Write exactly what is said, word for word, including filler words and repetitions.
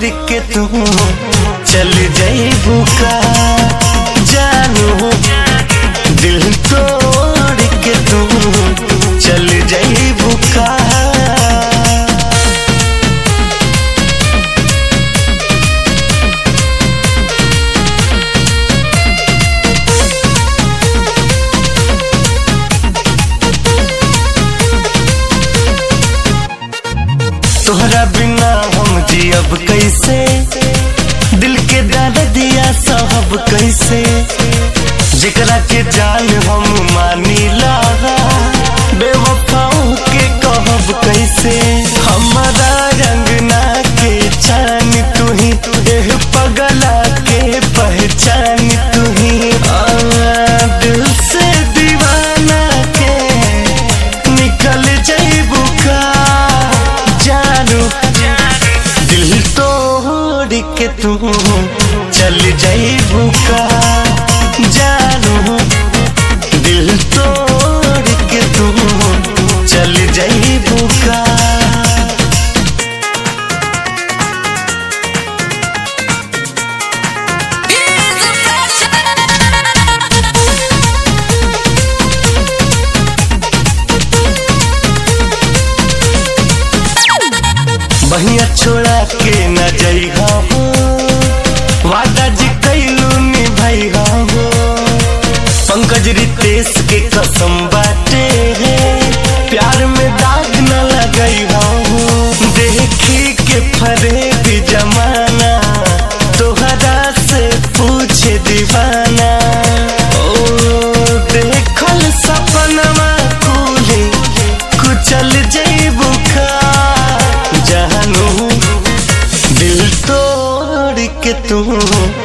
तोड़ के तू चल जाइबू का जानू, दिल तोड़ के तू चल जाइबू का। तोहरा बिना हम जियब कैसे, दिल के दर्द दिया साहब कैसे, जेकरा के जान हम मानी लागा बेवफाओं के कहब कैसे। हमारा रंगना के चान तू ही, एह पगला के पहचान तू ही, दिल से दीवाना के निकल जाइबू का जानू, दिल तोड़ के तू चल जाइबू का जानू, दिल तोड़ के तू चल जाइबू का। बहिया छोड़ा के न जाइहा हो, वादा जी कैलू निभाइहा हो, पंकज रितेश के कसम बाटे है, प्यार में दाग न लगाइहा हो। देखी के फरे भी जमाना, तोहरा से पूछे दीवाना, ओ देखल सपनमा कुली कुचल जाइबू का जानू, दिल तोड़ के तू